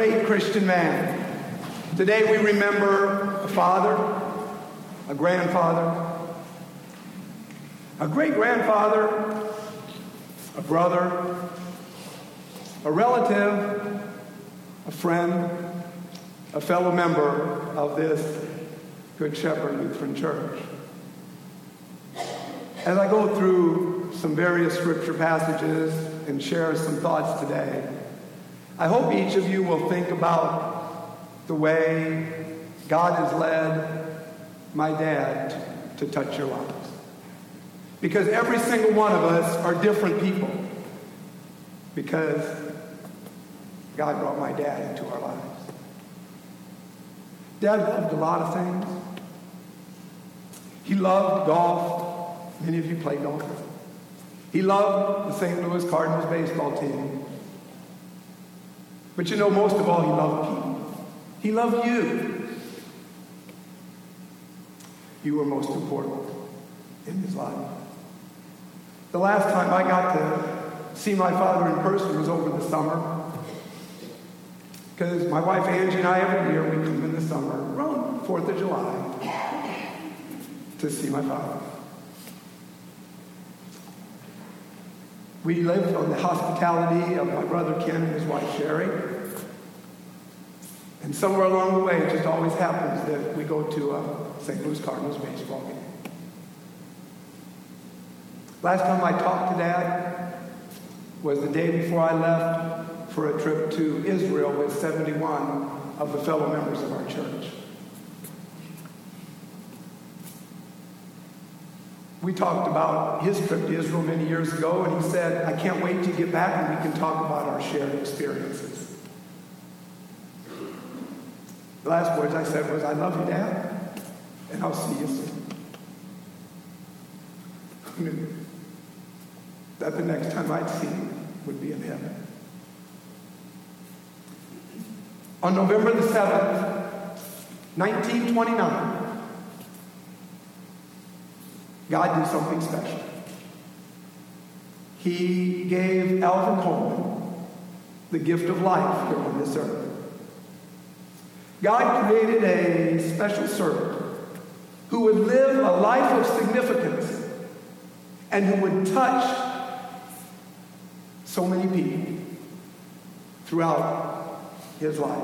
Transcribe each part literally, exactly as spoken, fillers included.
great Christian man. Today we remember a father, a grandfather, a great-grandfather, a brother, a relative, a friend, a fellow member of this Good Shepherd Lutheran Church. As I go through some various scripture passages and share some thoughts today, I hope each of you will think about the way God has led my dad to, to touch your lives. Because every single one of us are different people. Because God brought my dad into our lives. Dad loved a lot of things. He loved golf. Many of you play golf. He loved the Saint Louis Cardinals baseball team. But you know, most of all, he loved people. He loved you. You were most important in his life. The last time I got to see my father in person was over the summer. Because my wife Angie and I, every year, we come in the summer, around fourth of July, to see my father. We lived on the hospitality of my brother Ken and his wife Sherry. And somewhere along the way, it just always happens that we go to a Saint Louis Cardinals baseball game. Last time I talked to Dad was the day before I left for a trip to Israel with seventy-one of the fellow members of our church. We talked about his trip to Israel many years ago, and he said, I can't wait to get back and we can talk about our shared experiences. The last words I said was, I love you, Dad, and I'll see you soon. I knew that the next time I'd see him would be in heaven. On November the seventh, nineteen twenty-nine, God did something special. He gave Alvin Coleman the gift of life here on this earth. God created a special servant who would live a life of significance and who would touch so many people throughout his life.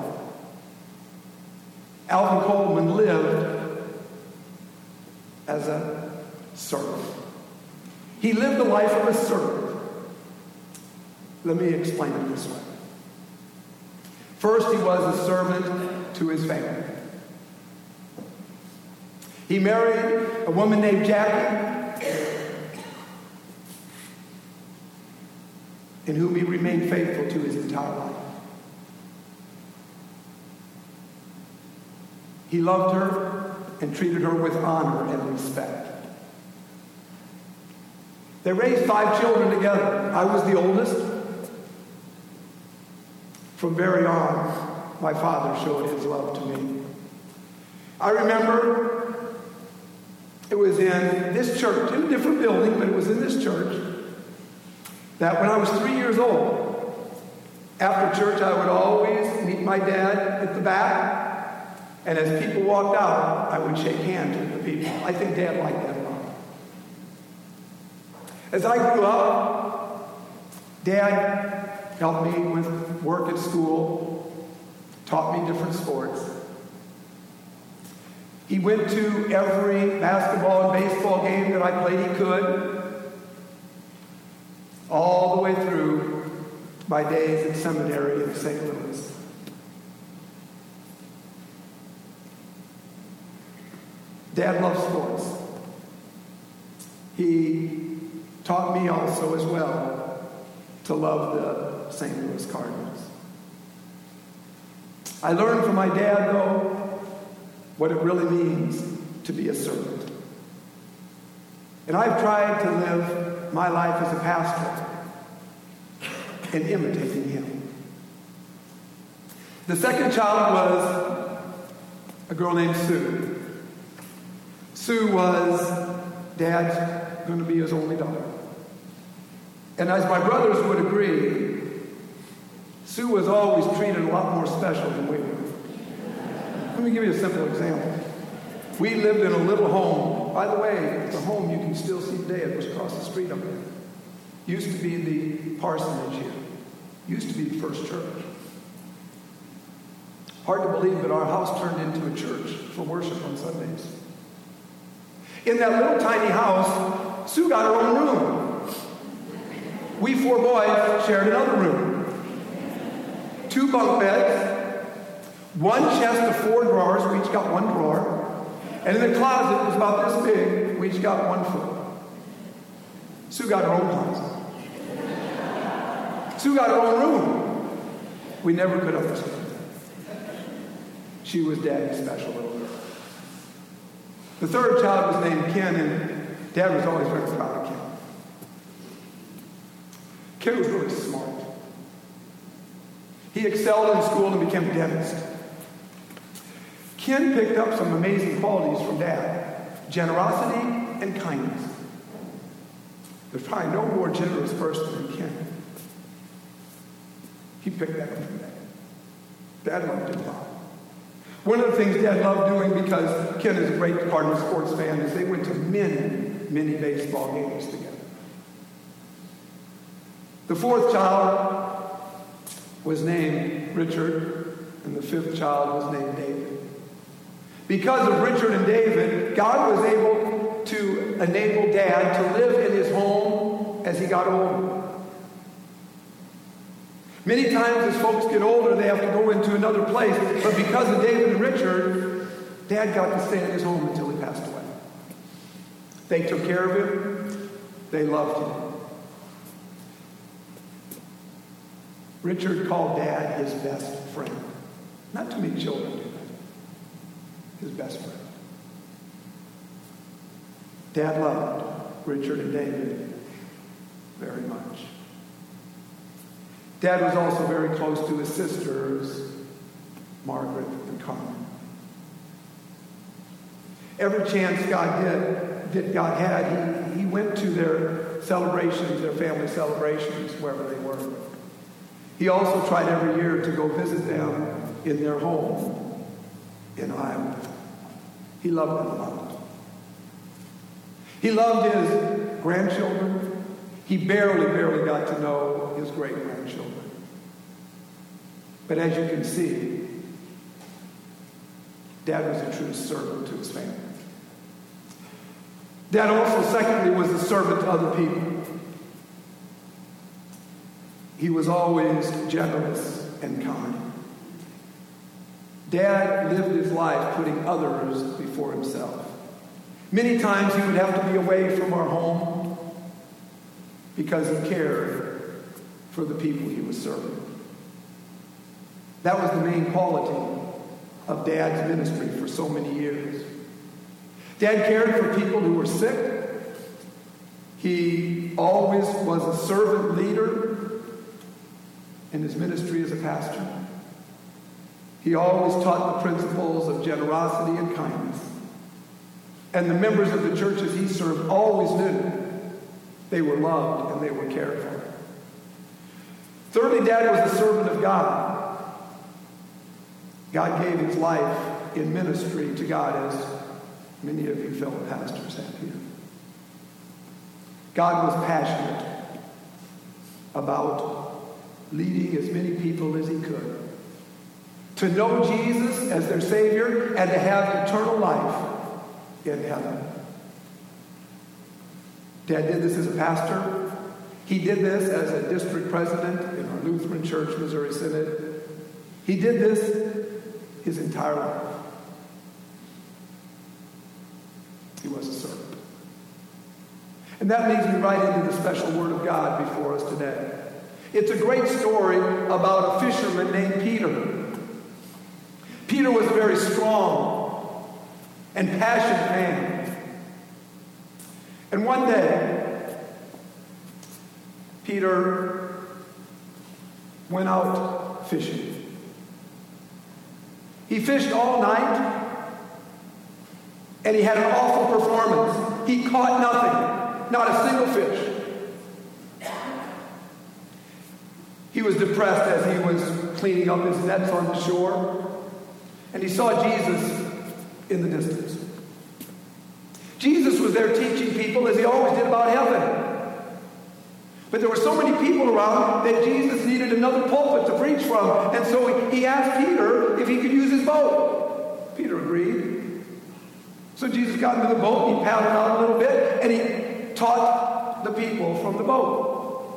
Alvin Coleman lived as a servant. He lived the life of a servant. Let me explain it this way. First, he was a servant to his family. He married a woman named Jackie, in whom he remained faithful to his entire life. He loved her and treated her with honor and respect. They raised five children together. I was the oldest. From very on, my father showed his love to me. I remember it was in this church, in a different building, but it was in this church, that when I was three years old, after church I would always meet my dad at the back, and as people walked out, I would shake hands with the people. I think Dad liked that a lot. As I grew up, Dad helped me with work at school, taught me different sports. He went to every basketball and baseball game that I played he could, all the way through my days at seminary in Saint Louis. Dad loved sports. He taught me also as well to love the Saint Louis Cardinals. I learned from my dad, though, what it really means to be a servant. And I've tried to live my life as a pastor in imitating him. The second child was a girl named Sue. Sue was Dad's going to be his only daughter. And as my brothers would agree, Sue was always treated a lot more special than we were. Let me give you a simple example. We lived in a little home. By the way, the home you can still see today. It was across the street up there. Used to be the parsonage here. Used to be the First Church. Hard to believe, but our house turned into a church for worship on Sundays. In that little tiny house, Sue got her own room. We four boys shared another room. Two bunk beds, one chest of four drawers. We each got one drawer. And in the closet, it was about this big. We each got one foot. Sue got her own closet. Sue got her own room. We never could understand that. She was Daddy's special little girl. The third child was named Ken, and Dad was always very proud of Ken. Ken was really smart. He excelled in school and became a dentist. Ken picked up some amazing qualities from Dad: generosity and kindness. There's probably no more generous person than Ken. He picked that up from Dad. Dad loved him a lot. One of the things Dad loved doing, because Ken is a great Cardinal sports fan, is they went to many, many baseball games together. The fourth child was named Richard, and the fifth child was named David. Because of Richard and David, God was able to enable Dad to live in his home as he got older. Many times as folks get older, they have to go into another place. But because of David and Richard, Dad got to stay in his home until he passed away. They took care of him. They loved him. Richard called Dad his best friend. Not too many children do that. His best friend. Dad loved Richard and David very much. Dad was also very close to his sisters, Margaret and Carmen. Every chance God did, that God had, he, he went to their celebrations, their family celebrations, wherever they were. He also tried every year to go visit them in their home in Iowa. He loved them a lot. He loved his grandchildren. He barely, barely got to know his great-grandchildren. But as you can see, Dad was a true servant to his family. Dad also, secondly, was a servant to other people. He was always generous and kind. Dad lived his life putting others before himself. Many times he would have to be away from our home because he cared for the people he was serving. That was the main quality of Dad's ministry for so many years. Dad cared for people who were sick. He always was a servant leader in his ministry as a pastor. He always taught the principles of generosity and kindness. And the members of the churches he served always knew they were loved and they were cared for. Thirdly, Dad was a servant of God. God gave his life in ministry to God, as many of you fellow pastors have here. God was passionate about leading as many people as he could to know Jesus as their Savior and to have eternal life in heaven. Dad did this as a pastor. He did this as a district president in our Lutheran Church, Missouri Synod. He did this his entire life. He was a servant. And that leads me right into the special word of God before us today. It's a great story about a fisherman named Peter. Peter was a very strong and passionate man. And one day, Peter went out fishing. He fished all night, and he had an awful performance. He caught nothing, not a single fish. He was depressed as he was cleaning up his nets on the shore, and he saw Jesus in the distance. Jesus was there teaching people, as he always did, about heaven. But there were so many people around that Jesus needed another pulpit to preach from, and so he asked Peter if he could use his boat. Peter agreed. So Jesus got into the boat, and he paddled out a little bit, and he taught the people from the boat.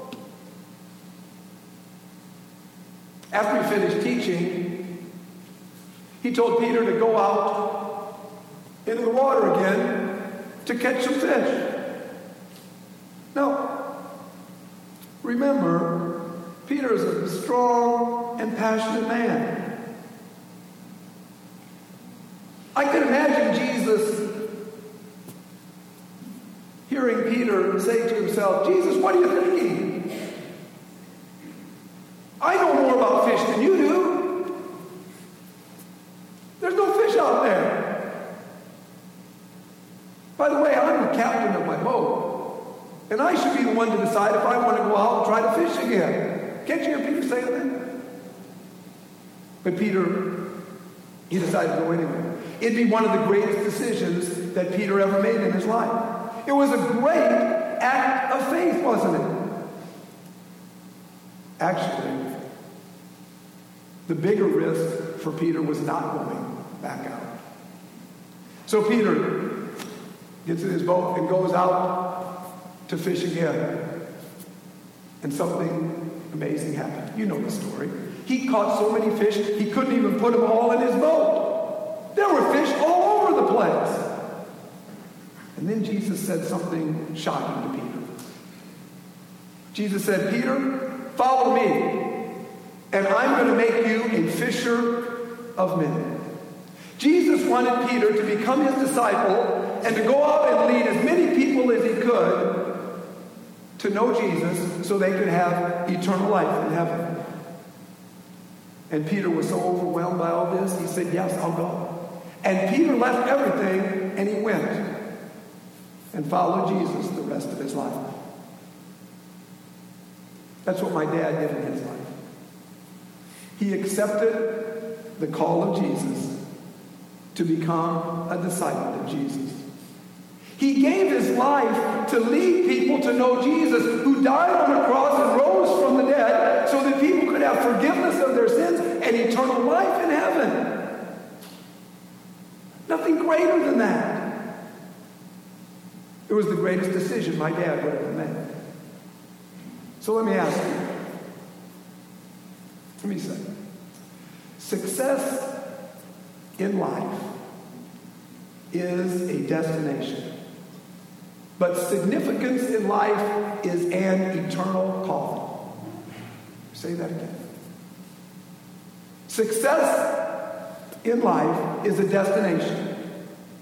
After he finished teaching, he told Peter to go out into the water again to catch some fish. Now, remember, Peter is a strong and passionate man. I can imagine Jesus hearing Peter say to himself, Jesus, what are you thinking? I know more about fish than you do. There's no fish out there. By the way, I'm the captain of my boat, and I should be the one to decide if I want to go out and try to fish again. Can't you hear Peter say that? But Peter, he decided to go anyway. It'd be one of the greatest decisions that Peter ever made in his life. It was a great act of faith, wasn't it? Actually, the bigger risk for Peter was not going back out. So Peter gets in his boat and goes out to fish again. And something amazing happened. You know the story. He caught so many fish, he couldn't even put them all in his boat. There were fish all over the place. And then Jesus said something shocking to Peter. Jesus said, Peter, follow me, and I'm going to make you a fisher of men. Jesus wanted Peter to become his disciple and to go out and lead as many people as he could to know Jesus so they could have eternal life in heaven. And Peter was so overwhelmed by all this, he said, yes, I'll go. And Peter left everything and he went and followed Jesus the rest of his life. That's what my dad did in his life. He accepted the call of Jesus to become a disciple of Jesus. He gave his life to lead people to know Jesus, who died on the cross and rose from the dead so that people could have forgiveness of their sins and eternal life in heaven. Nothing greater than that. It was the greatest decision my dad would have ever made. So let me ask you. Let me say. Success in life is a destination. But significance in life is an eternal calling. Say that again. Success in life is a destination.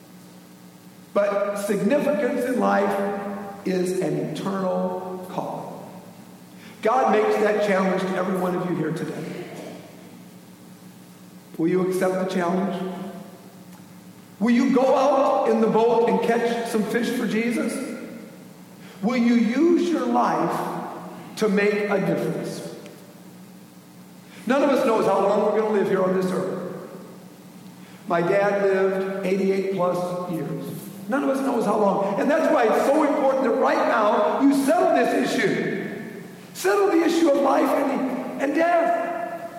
But significance in life is an eternal calling. God makes that challenge to every one of you here today. Will you accept the challenge? Will you go out in the boat and catch some fish for Jesus? Will you use your life to make a difference? None of us knows how long we're going to live here on this earth. My dad lived eighty-eight plus years. None of us knows how long. And that's why it's so important that right now you settle this issue. Settle the issue of life and, and death.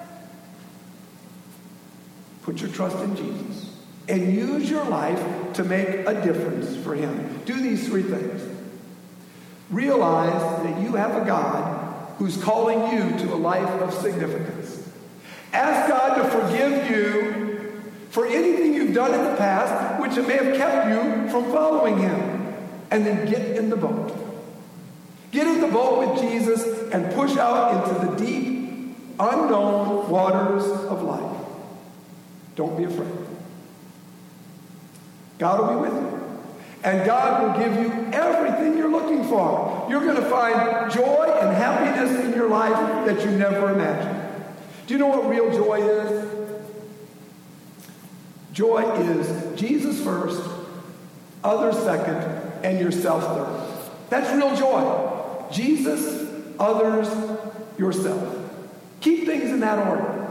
Put your trust in Jesus. And use your life to make a difference for him. Do these three things. Realize that you have a God who's calling you to a life of significance. Ask God to forgive you for anything you've done in the past which may have kept you from following him. And then get in the boat. Get in the boat with Jesus and push out into the deep, unknown waters of life. Don't be afraid. God will be with you. And God will give you everything you're looking for. You're going to find joy and happiness in your life that you never imagined. Do you know what real joy is? Joy is Jesus first, others second, and yourself third. That's real joy. Jesus, others, yourself. Keep things in that order.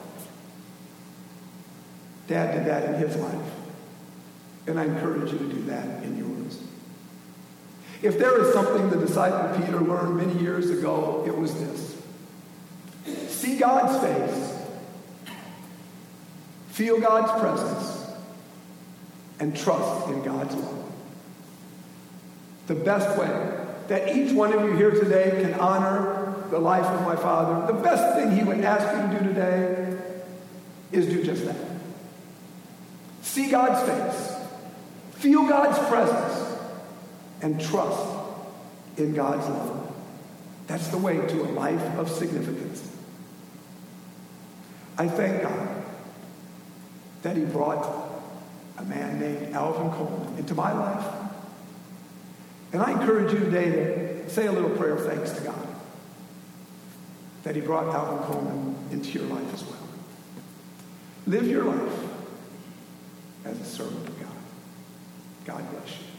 Dad did that in his life. And I encourage you to do that in yours. If there is something the disciple Peter learned many years ago, it was this. See God's face, feel God's presence, and trust in God's love. The best way that each one of you here today can honor the life of my father, the best thing he would ask you to do today is do just that. See God's face, feel God's presence, and trust in God's love. That's the way to a life of significance. I thank God that he brought a man named Alvin Coleman into my life. And I encourage you today to say a little prayer of thanks to God that he brought Alvin Coleman into your life as well. Live your life as a servant of God. God bless you.